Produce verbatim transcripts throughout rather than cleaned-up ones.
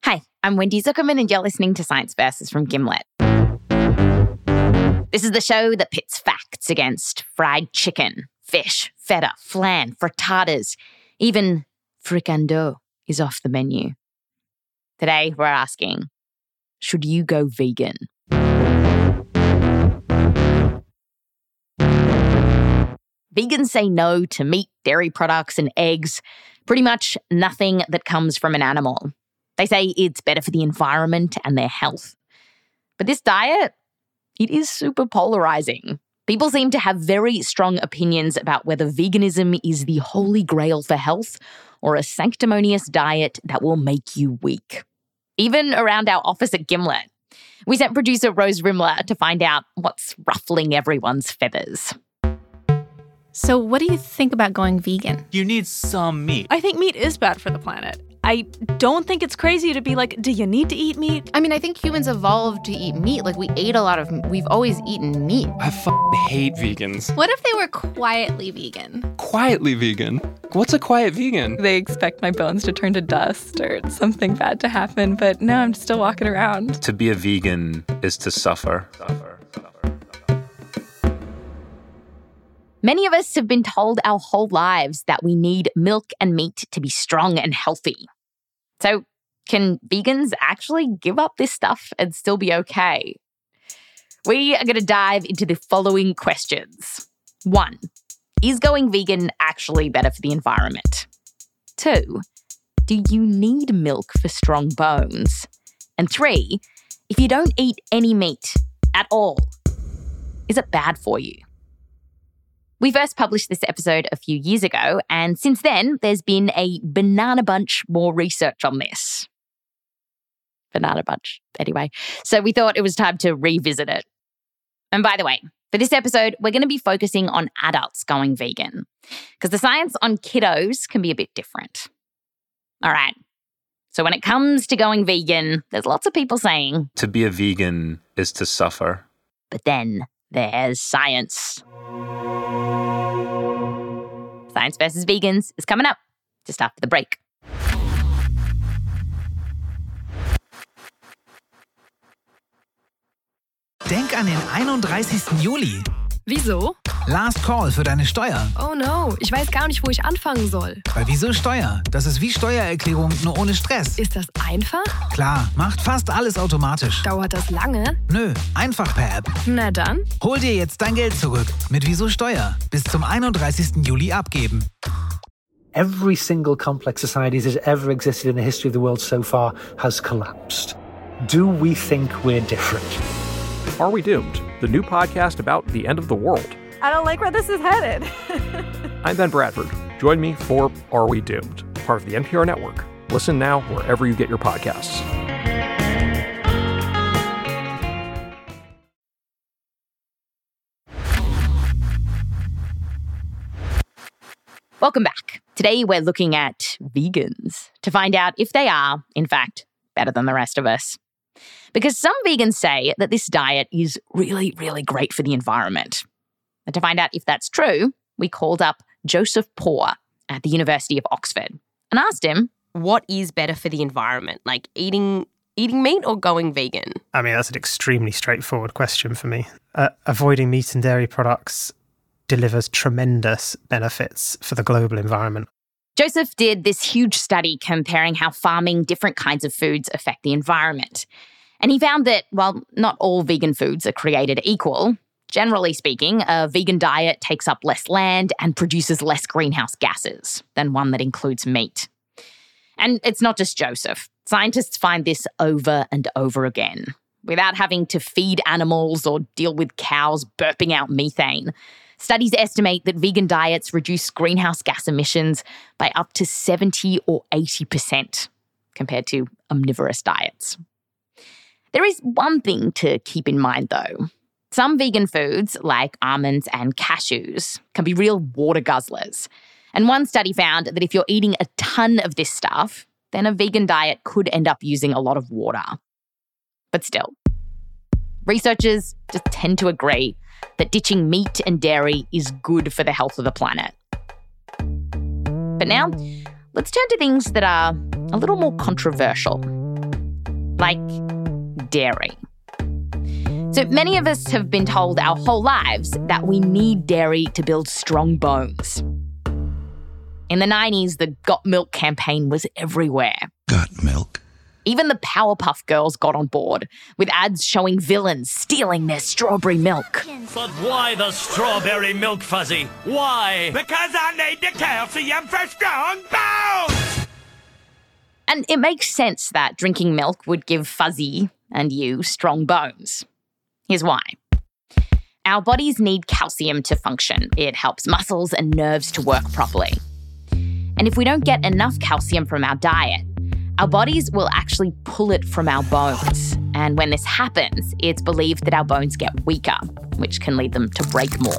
Hi, I'm Wendy Zuckerman and you're listening to Science Versus from Gimlet. This is the show that pits facts against fried chicken, fish, feta, flan, frittatas. Even fricandeau is off the menu. Today, we're asking, should you go vegan? Vegans say no to meat, dairy products, and eggs, pretty much nothing that comes from an animal. They say it's better for the environment and their health. But this diet, it is super polarizing. People seem to have very strong opinions about whether veganism is the holy grail for health or a sanctimonious diet that will make you weak. Even around our office at Gimlet, we sent producer Rose Rimler to find out what's ruffling everyone's feathers. So what do you think about going vegan? You need some meat. I think meat is bad for the planet. I don't think it's crazy to be like, do you need to eat meat? I mean, I think humans evolved to eat meat. Like, we ate a lot of, we've always eaten meat. I f***ing hate vegans. What if they were quietly vegan? Quietly vegan? What's a quiet vegan? They expect my bones to turn to dust or something bad to happen, but no, I'm still walking around. To be a vegan is to suffer. Suffer, suffer, suffer. Many of us have been told our whole lives that we need milk and meat to be strong and healthy. So, can vegans actually give up this stuff and still be okay? We are going to dive into the following questions. One, is going vegan actually better for the environment? Two, do you need milk for strong bones? And three, if you don't eat any meat at all, is it bad for you? We first published this episode a few years ago, and since then, there's been a banana bunch more research on this. Banana bunch, anyway. So we thought it was time to revisit it. And by the way, for this episode, we're going to be focusing on adults going vegan, because the science on kiddos can be a bit different. All right. So when it comes to going vegan, there's lots of people saying, to be a vegan is to suffer. But then there's science. Science versus Vegans is coming up just after the break. Denk an den einunddreißigsten Juli. Wieso? Last Call für deine Steuer. Oh no, ich weiß gar nicht, wo ich anfangen soll. Bei Wieso Steuer? Das ist wie Steuererklärung, nur ohne Stress. Ist das einfach? Klar, macht fast alles automatisch. Dauert das lange? Nö, einfach per App. Na dann. Hol dir jetzt dein Geld zurück mit Wieso Steuer. Bis zum einunddreißigsten Juli abgeben. Every single complex society that has ever existed in the history of the world so far has collapsed. Do we think we're different? Are We Doomed? The new podcast about the end of the world. I don't like where this is headed. I'm Ben Bradford. Join me for Are We Doomed? Part of the N P R Network. Listen now wherever you get your podcasts. Welcome back. Today we're looking at vegans to find out if they are, in fact, better than the rest of us. Because some vegans say that this diet is really, really great for the environment. And to find out if that's true, we called up Joseph Poore at the University of Oxford and asked him, what is better for the environment, like eating eating meat or going vegan? I mean, that's an extremely straightforward question for me. Uh, avoiding meat and dairy products delivers tremendous benefits for the global environment. Joseph did this huge study comparing how farming different kinds of foods affect the environment. And he found that, while not all vegan foods are created equal, generally speaking, a vegan diet takes up less land and produces less greenhouse gases than one that includes meat. And it's not just Joseph. Scientists find this over and over again. Without having to feed animals or deal with cows burping out methane, studies estimate that vegan diets reduce greenhouse gas emissions by up to seventy or eighty percent compared to omnivorous diets. There is one thing to keep in mind, though. Some vegan foods, like almonds and cashews, can be real water guzzlers. And one study found that if you're eating a ton of this stuff, then a vegan diet could end up using a lot of water. But still, researchers just tend to agree that ditching meat and dairy is good for the health of the planet. But now, let's turn to things that are a little more controversial. like dairy. So many of us have been told our whole lives that we need dairy to build strong bones. In the nineties, the Got Milk campaign was everywhere. Got milk? Even the Powerpuff Girls got on board, with ads showing villains stealing their strawberry milk. But why the strawberry milk, Fuzzy? Why? Because I need the calcium for strong bones! And it makes sense that drinking milk would give Fuzzy and you strong bones. Here's why. Our bodies need calcium to function. It helps muscles and nerves to work properly. And if we don't get enough calcium from our diet, our bodies will actually pull it from our bones. And when this happens, it's believed that our bones get weaker, which can lead them to break more.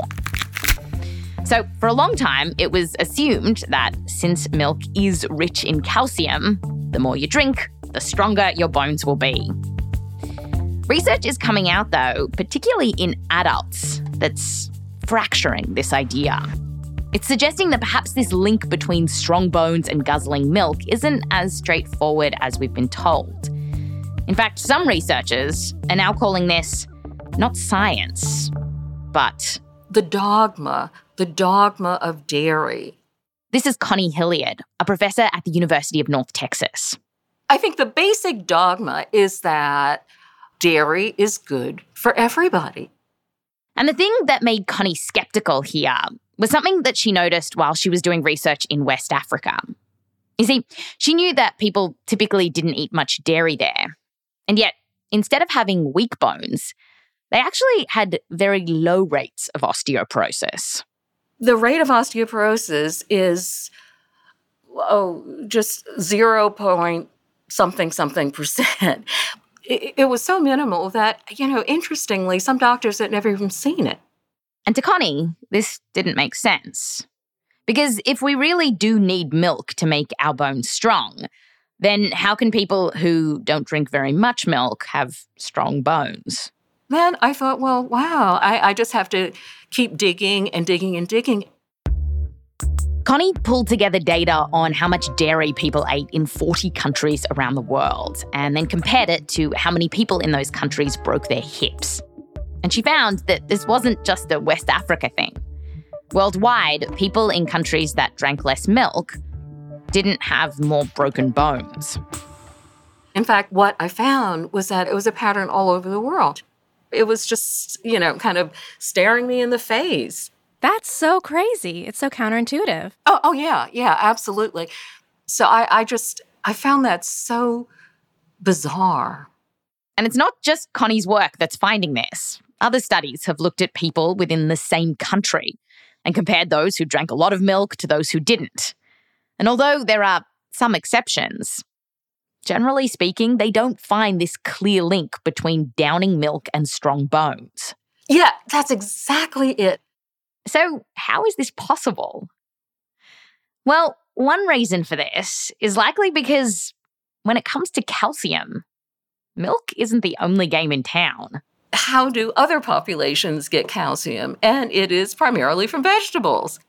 So for a long time, it was assumed that since milk is rich in calcium, the more you drink, the stronger your bones will be. Research is coming out, though, particularly in adults, that's fracturing this idea. It's suggesting that perhaps this link between strong bones and guzzling milk isn't as straightforward as we've been told. In fact, some researchers are now calling this not science, but the dogma, the dogma of dairy. This is Connie Hilliard, a professor at the University of North Texas. I think the basic dogma is that dairy is good for everybody. And the thing that made Connie skeptical here was something that she noticed while she was doing research in West Africa. You see, she knew that people typically didn't eat much dairy there. And yet, instead of having weak bones, they actually had very low rates of osteoporosis. The rate of osteoporosis is, oh, just zero point something something percent. It, it was so minimal that, you know, interestingly, some doctors had never even seen it. And to Connie, this didn't make sense. Because if we really do need milk to make our bones strong, then how can people who don't drink very much milk have strong bones? Then I thought, well, wow, I, I just have to keep digging and digging and digging. Connie pulled together data on how much dairy people ate in forty countries around the world and then compared it to how many people in those countries broke their hips. And she found that this wasn't just a West Africa thing. Worldwide, people in countries that drank less milk didn't have more broken bones. In fact, what I found was that it was a pattern all over the world. It was just, you know, kind of staring me in the face. That's so crazy. It's so counterintuitive. Oh, oh yeah, yeah, absolutely. So I, I just, I found that so bizarre. And it's not just Connie's work that's finding this. Other studies have looked at people within the same country and compared those who drank a lot of milk to those who didn't. And although there are some exceptions, generally speaking, they don't find this clear link between downing milk and strong bones. Yeah, that's exactly it. So how is this possible? Well, one reason for this is likely because when it comes to calcium, milk isn't the only game in town. How do other populations get calcium? And it is primarily from vegetables.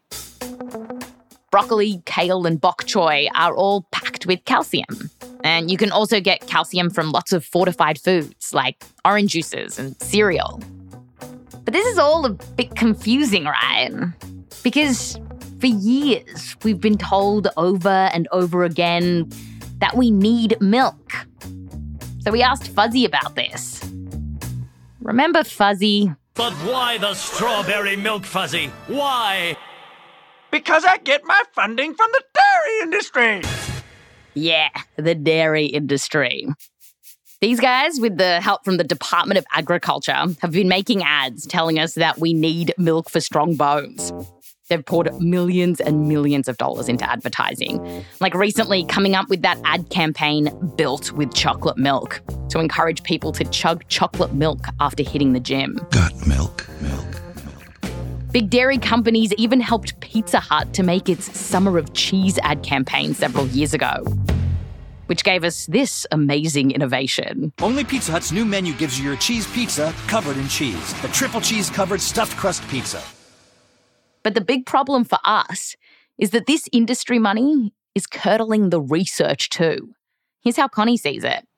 Broccoli, kale, and bok choy are all packed with calcium. And you can also get calcium from lots of fortified foods like orange juices and cereal. But this is all a bit confusing, right? Because for years, we've been told over and over again that we need milk. So we asked Fuzzy about this. Remember Fuzzy? But why the strawberry milk, Fuzzy? Why? Because I get my funding from the dairy industry. Yeah, the dairy industry. These guys, with the help from the Department of Agriculture, have been making ads telling us that we need milk for strong bones. They've poured millions and millions of dollars into advertising, like recently coming up with that ad campaign, Built with Chocolate Milk, to encourage people to chug chocolate milk after hitting the gym. Got milk, milk, milk. Big dairy companies even helped Pizza Hut to make its Summer of Cheese ad campaign several years ago, which gave us this amazing innovation. Only Pizza Hut's new menu gives you your cheese pizza covered in cheese. The triple cheese covered stuffed crust pizza. But the big problem for us is that this industry money is curdling the research too. Here's how Connie sees it.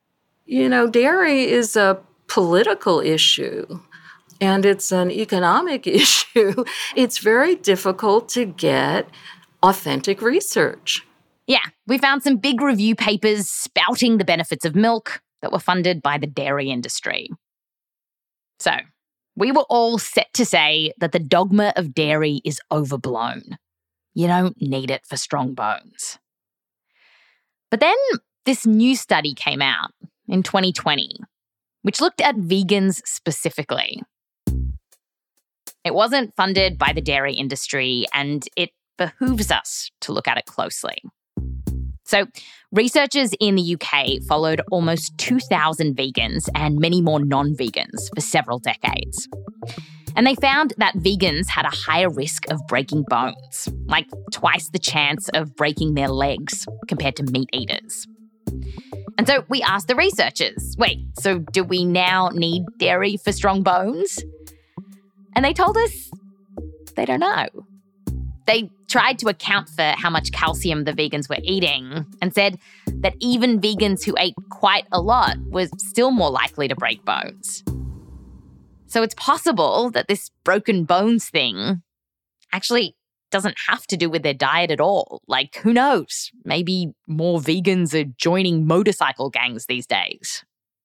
You know, dairy is a political issue and it's an economic issue. It's very difficult to get authentic research. Yeah, we found some big review papers spouting the benefits of milk that were funded by the dairy industry. So, we were all set to say that the dogma of dairy is overblown. You don't need it for strong bones. But then this new study came out in twenty twenty, which looked at vegans specifically. It wasn't funded by the dairy industry, and it behooves us to look at it closely. So, researchers in the U K followed almost two thousand vegans and many more non-vegans for several decades. And they found that vegans had a higher risk of breaking bones, like twice the chance of breaking their legs compared to meat eaters. And so we asked the researchers, wait, so do we now need dairy for strong bones? And they told us they don't know. They tried to account for how much calcium the vegans were eating and said that even vegans who ate quite a lot were still more likely to break bones. So it's possible that this broken bones thing actually doesn't have to do with their diet at all. Like, who knows? Maybe more vegans are joining motorcycle gangs these days.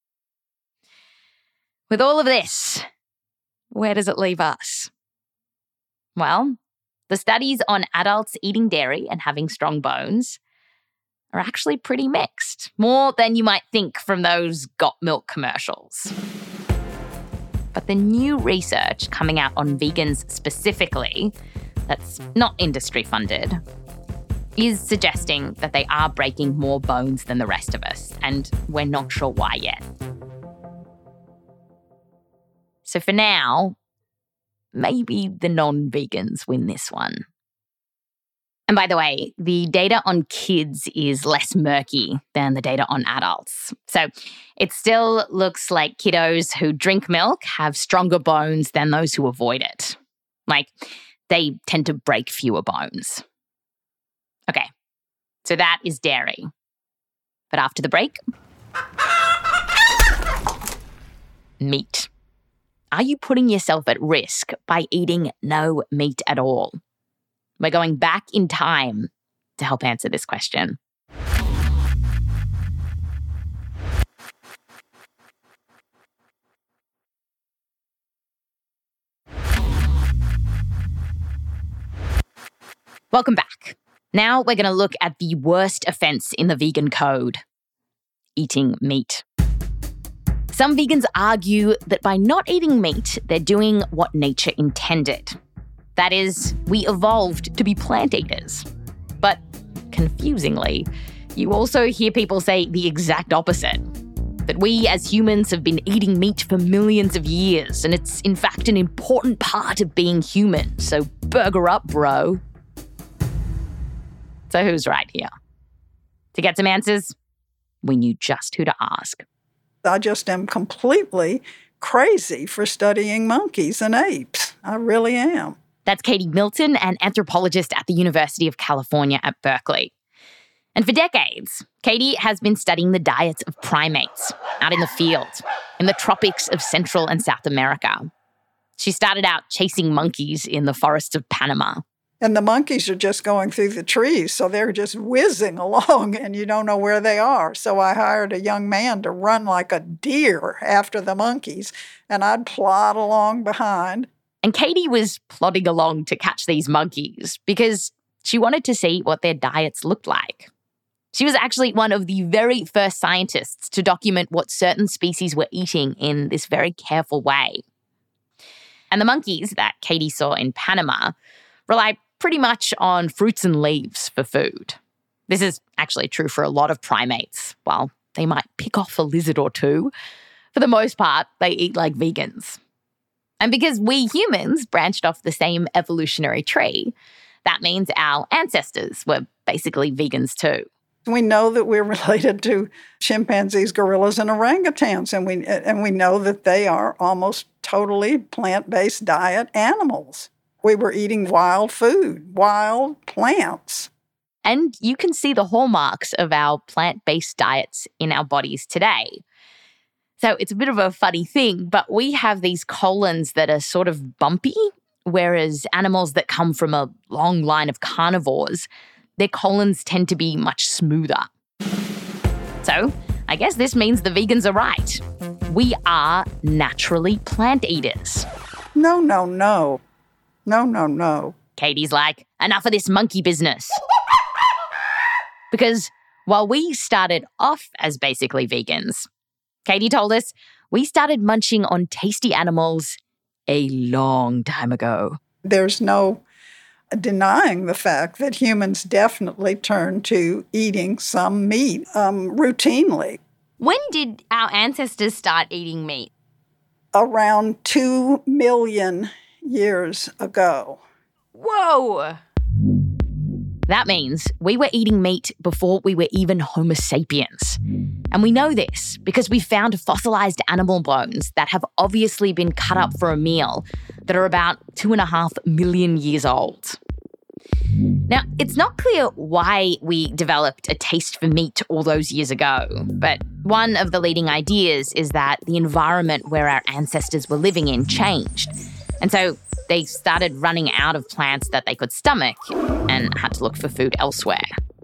With all of this, where does it leave us? Well, the studies on adults eating dairy and having strong bones are actually pretty mixed, more than you might think from those got milk commercials. But the new research coming out on vegans specifically, that's not industry funded, is suggesting that they are breaking more bones than the rest of us, and we're not sure why yet. So for now, maybe the non-vegans win this one. And by the way, the data on kids is less murky than the data on adults. So it still looks like kiddos who drink milk have stronger bones than those who avoid it. Like, they tend to break fewer bones. Okay, so that is dairy. But after the break, meat. Are you putting yourself at risk by eating no meat at all? We're going back in time to help answer this question. Welcome back. Now we're going to look at the worst offense in the vegan code: eating meat. Some vegans argue that by not eating meat, they're doing what nature intended. That is, we evolved to be plant eaters. But confusingly, you also hear people say the exact opposite. That we as humans have been eating meat for millions of years, and it's in fact an important part of being human. So burger up, bro. So who's right here? To get some answers, we knew just who to ask. I just am completely crazy for studying monkeys and apes. I really am. That's Katie Milton, an anthropologist at the University of California at Berkeley. And for decades, Katie has been studying the diets of primates out in the field, in the tropics of Central and South America. She started out chasing monkeys in the forests of Panama. And the monkeys are just going through the trees, so they're just whizzing along and you don't know where they are. So I hired a young man to run like a deer after the monkeys, and I'd plod along behind. And Katie was plodding along to catch these monkeys because she wanted to see what their diets looked like. She was actually one of the very first scientists to document what certain species were eating in this very careful way. And the monkeys that Katie saw in Panama rely pretty much on fruits and leaves for food. This is actually true for a lot of primates. While they might pick off a lizard or two, for the most part, they eat like vegans. And because we humans branched off the same evolutionary tree, that means our ancestors were basically vegans too. We know that we're related to chimpanzees, gorillas, and orangutans, and we and we know that they are almost totally plant-based diet animals. We were eating wild food, wild plants. And you can see the hallmarks of our plant-based diets in our bodies today. So it's a bit of a funny thing, but we have these colons that are sort of bumpy, whereas animals that come from a long line of carnivores, their colons tend to be much smoother. So I guess this means the vegans are right. We are naturally plant eaters. No, no, no. No, no, no. Katie's like, enough of this monkey business. Because while we started off as basically vegans, Katie told us we started munching on tasty animals a long time ago. There's no denying the fact that humans definitely turned to eating some meat um, routinely. When did our ancestors start eating meat? Around two million years ago. Whoa! That means we were eating meat before we were even Homo sapiens. And we know this because we found fossilized animal bones that have obviously been cut up for a meal that are about two and a half million years old. Now, it's not clear why we developed a taste for meat all those years ago, but one of the leading ideas is that the environment where our ancestors were living in changed. And so they started running out of plants that they could stomach and had to look for food elsewhere.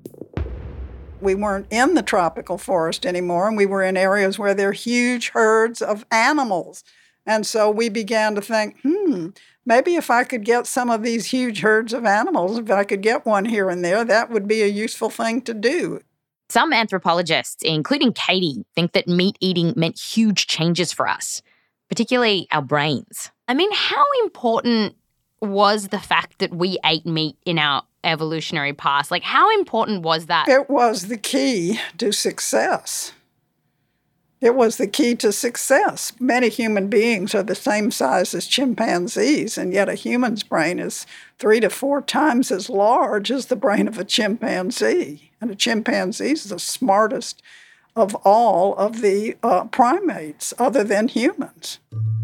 We weren't in the tropical forest anymore, and we were in areas where there are huge herds of animals. And so we began to think, hmm, maybe if I could get some of these huge herds of animals, if I could get one here and there, that would be a useful thing to do. Some anthropologists, including Katie, think that meat eating meant huge changes for us, particularly our brains. I mean, how important was the fact that we ate meat in our evolutionary past? Like, how important was that? It was the key to success. It was the key to success. Many human beings are the same size as chimpanzees, and yet a human's brain is three to four times as large as the brain of a chimpanzee. And a chimpanzee is the smartest of all of the uh, primates other than humans.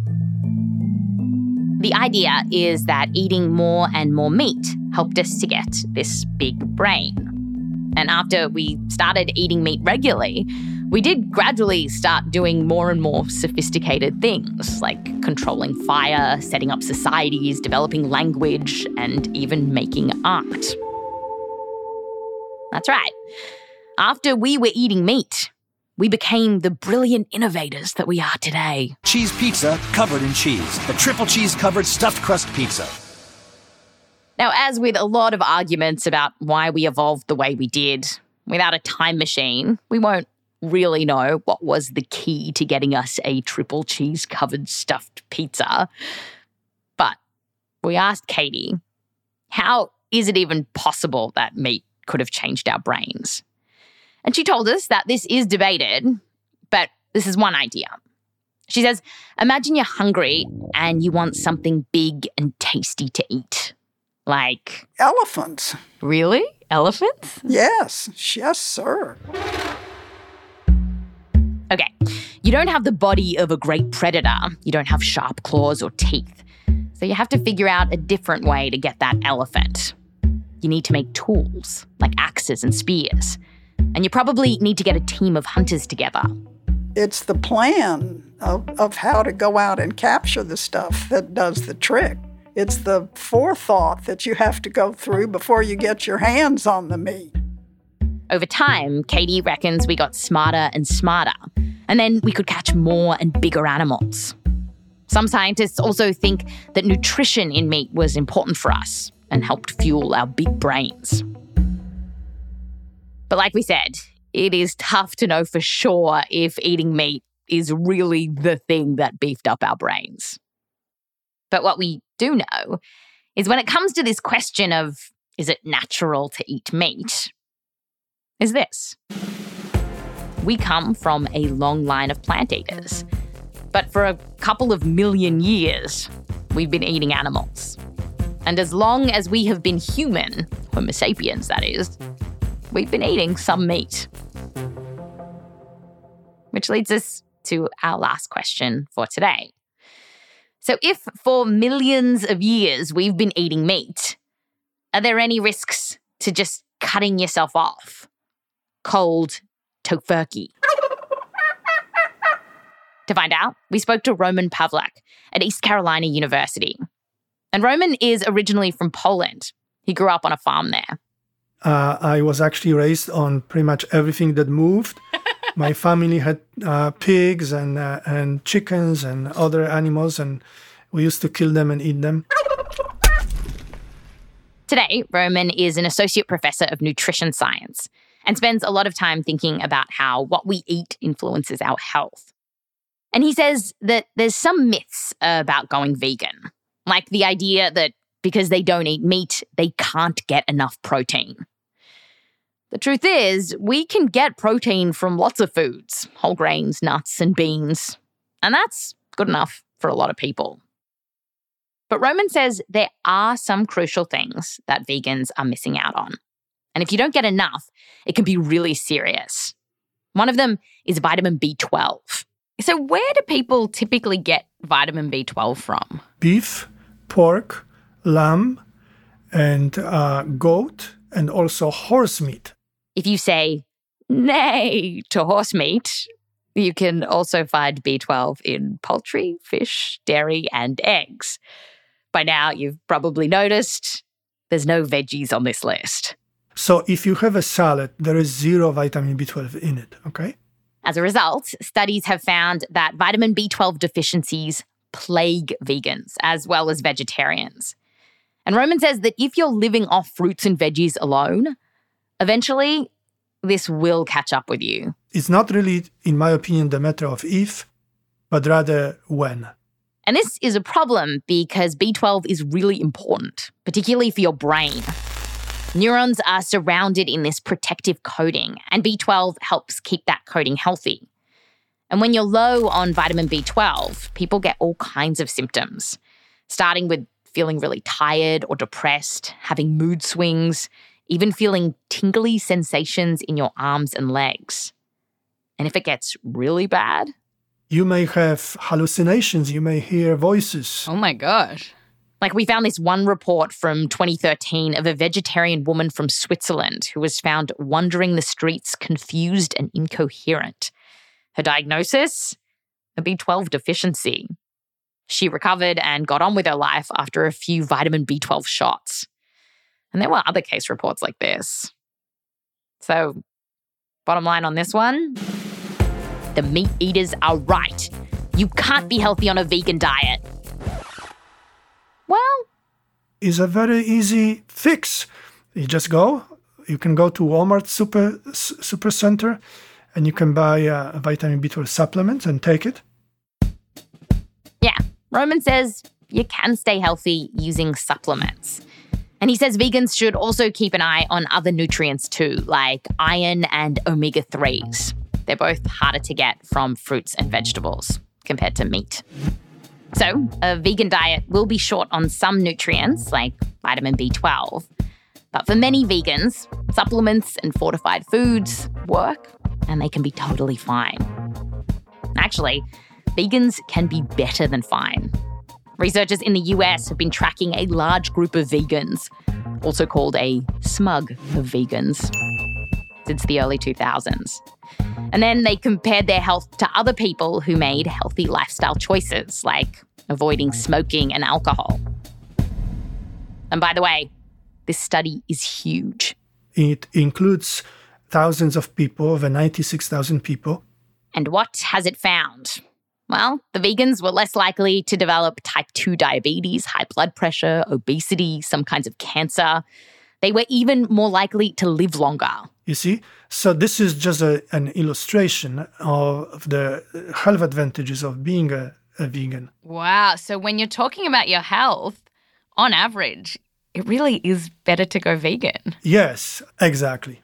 The idea is that eating more and more meat helped us to get this big brain. And after we started eating meat regularly, we did gradually start doing more and more sophisticated things, like controlling fire, setting up societies, developing language, and even making art. That's right. After we were eating meat, we became the brilliant innovators that we are today. Cheese pizza covered in cheese. The triple cheese covered stuffed crust pizza. Now, as with a lot of arguments about why we evolved the way we did, without a time machine, we won't really know what was the key to getting us a triple cheese covered stuffed pizza. But we asked Katie, how is it even possible that meat could have changed our brains? And she told us that this is debated, but this is one idea. She says, imagine you're hungry and you want something big and tasty to eat. Like... elephants. Really? Elephants? Yes. Yes, sir. Okay, you don't have the body of a great predator. You don't have sharp claws or teeth. So you have to figure out a different way to get that elephant. You need to make tools, like axes and spears. And you probably need to get a team of hunters together. It's the plan of, of how to go out and capture the stuff that does the trick. It's the forethought that you have to go through before you get your hands on the meat. Over time, Katie reckons we got smarter and smarter, and then we could catch more and bigger animals. Some scientists also think that nutrition in meat was important for us and helped fuel our big brains. But like we said, it is tough to know for sure if eating meat is really the thing that beefed up our brains. But what we do know is when it comes to this question of, is it natural to eat meat, is this. We come from a long line of plant eaters. But for a couple of million years, we've been eating animals. And as long as we have been human, Homo sapiens that is, we've been eating some meat. Which leads us to our last question for today. So if for millions of years we've been eating meat, are there any risks to just cutting yourself off? Cold tofurkey. To find out, we spoke to Roman Pawlak at East Carolina University. And Roman is originally from Poland. He grew up on a farm there. Uh, I was actually raised on pretty much everything that moved. My family had uh, pigs and uh, and chickens and other animals, and we used to kill them and eat them. Today, Roman is an associate professor of nutrition science and spends a lot of time thinking about how what we eat influences our health. And he says that there's some myths about going vegan, like the idea that because they don't eat meat, they can't get enough protein. The truth is, we can get protein from lots of foods, whole grains, nuts, and beans. And that's good enough for a lot of people. But Roman says there are some crucial things that vegans are missing out on. And if you don't get enough, it can be really serious. One of them is vitamin B twelve. So where do people typically get vitamin B twelve from? Beef, pork, lamb, and uh, goat, and also horse meat. If you say nay to horse meat, you can also find B twelve in poultry, fish, dairy, and eggs. By now, you've probably noticed there's no veggies on this list. So if you have a salad, there is zero vitamin B twelve in it, okay? As a result, studies have found that vitamin B twelve deficiencies plague vegans as well as vegetarians. And Roman says that if you're living off fruits and veggies alone, eventually this will catch up with you. It's not really, in my opinion, the matter of if, but rather when. And this is a problem because B twelve is really important, particularly for your brain. Neurons are surrounded in this protective coating, and B twelve helps keep that coating healthy. And when you're low on vitamin B twelve, people get all kinds of symptoms, starting with feeling really tired or depressed, having mood swings, even feeling tingly sensations in your arms and legs. And if it gets really bad, you may have hallucinations, you may hear voices. Oh my gosh. Like we found this one report from twenty thirteen of a vegetarian woman from Switzerland who was found wandering the streets confused and incoherent. Her diagnosis? A B twelve deficiency. She recovered and got on with her life after a few vitamin B twelve shots. And there were other case reports like this. So, bottom line on this one, the meat eaters are right. You can't be healthy on a vegan diet. Well, it's a very easy fix. You just go, you can go to Walmart Super Super Center and you can buy a vitamin B twelve supplement and take it. Yeah, Roman says you can stay healthy using supplements. And he says vegans should also keep an eye on other nutrients too, like iron and omega threes. They're both harder to get from fruits and vegetables compared to meat. So, a vegan diet will be short on some nutrients, like vitamin B twelve. But for many vegans, supplements and fortified foods work, and they can be totally fine. Actually, vegans can be better than fine. Researchers in the U S have been tracking a large group of vegans, also called a smug of vegans, since the early two thousands. And then they compared their health to other people who made healthy lifestyle choices, like avoiding smoking and alcohol. And by the way, this study is huge. It includes thousands of people, over ninety-six thousand people. And what has it found? Well, the vegans were less likely to develop type two diabetes, high blood pressure, obesity, some kinds of cancer. They were even more likely to live longer. You see? So this is just a, an illustration of the health advantages of being a, a vegan. Wow. So when you're talking about your health, on average, it really is better to go vegan. Yes, exactly.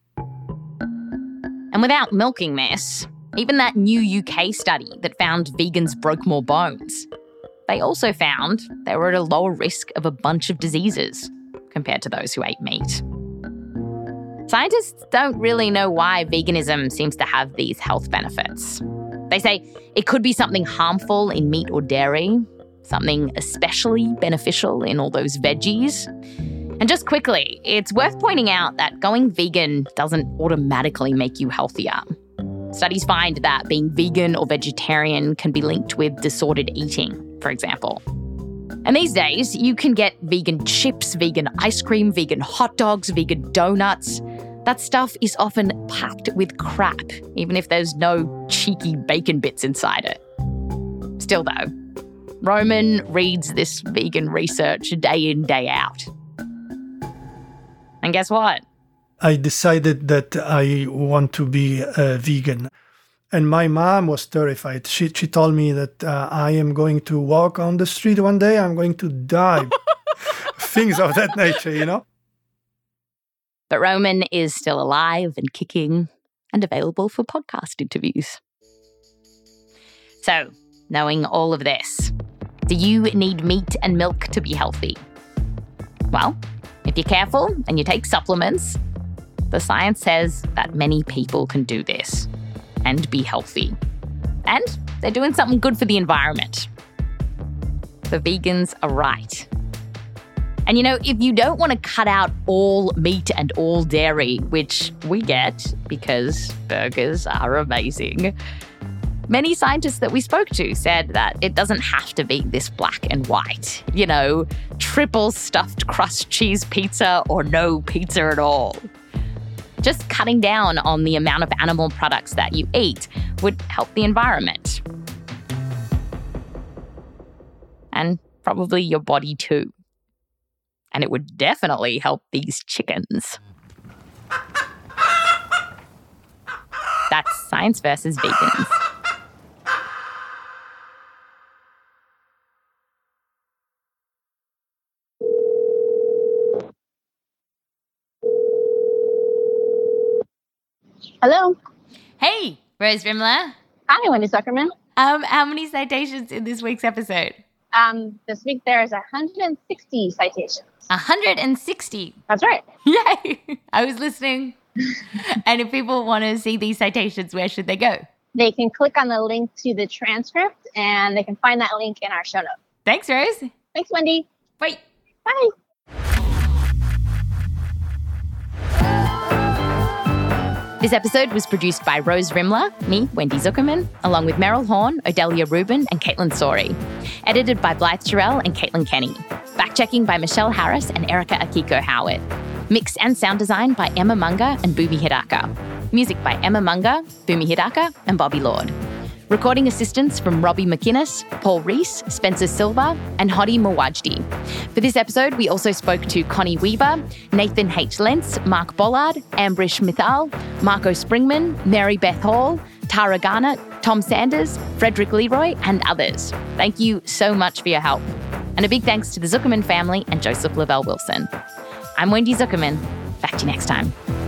And without milking this, even that new U K study that found vegans broke more bones, they also found they were at a lower risk of a bunch of diseases compared to those who ate meat. Scientists don't really know why veganism seems to have these health benefits. They say it could be something harmful in meat or dairy, something especially beneficial in all those veggies. And just quickly, it's worth pointing out that going vegan doesn't automatically make you healthier. Studies find that being vegan or vegetarian can be linked with disordered eating, for example. And these days, you can get vegan chips, vegan ice cream, vegan hot dogs, vegan donuts. That stuff is often packed with crap, even if there's no cheeky bacon bits inside it. Still though, Roman reads this vegan research day in, day out. And guess what? I decided that I want to be a vegan. And my mom was terrified. She she told me that uh, I am going to walk on the street one day, I'm going to die. Things of that nature, you know? But Roman is still alive and kicking and available for podcast interviews. So, knowing all of this, do you need meat and milk to be healthy? Well, if you're careful and you take supplements, the science says that many people can do this and be healthy. And they're doing something good for the environment. The vegans are right. And you know, if you don't want to cut out all meat and all dairy, which we get because burgers are amazing, many scientists that we spoke to said that it doesn't have to be this black and white. You know, triple stuffed crust cheese pizza or no pizza at all. Just cutting down on the amount of animal products that you eat would help the environment. And probably your body too. And it would definitely help these chickens. That's Science versus Vegans. Hello. Hey, Rose Rimler. Hi, Wendy Zuckerman. Um, how many citations in this week's episode? Um, this week there is one hundred sixty citations. one hundred sixty? That's right. Yay! I was listening. And if people want to see these citations, where should they go? They can click on the link to the transcript, and they can find that link in our show notes. Thanks, Rose. Thanks, Wendy. Bye. Bye. This episode was produced by Rose Rimler, me, Wendy Zuckerman, along with Meryl Horn, Odelia Rubin, and Caitlin Sori. Edited by Blythe Terrell and Caitlin Kenny. Fact-checking by Michelle Harris and Erica Akiko Howard. Mix and sound design by Emma Munga and Boomy Hidaka. Music by Emma Munga, Boomy Hidaka, and Bobby Lord. Recording assistance from Robbie McInnes, Paul Reese, Spencer Silva, and Hadi Mawajdi. For this episode, we also spoke to Connie Weaver, Nathan H. Lentz, Mark Bollard, Ambrish Mithal, Marco Springman, Mary Beth Hall, Tara Garnett, Tom Sanders, Frederick Leroy, and others. Thank you so much for your help. And a big thanks to the Zuckerman family and Joseph Lavelle Wilson. I'm Wendy Zuckerman. Back to you next time.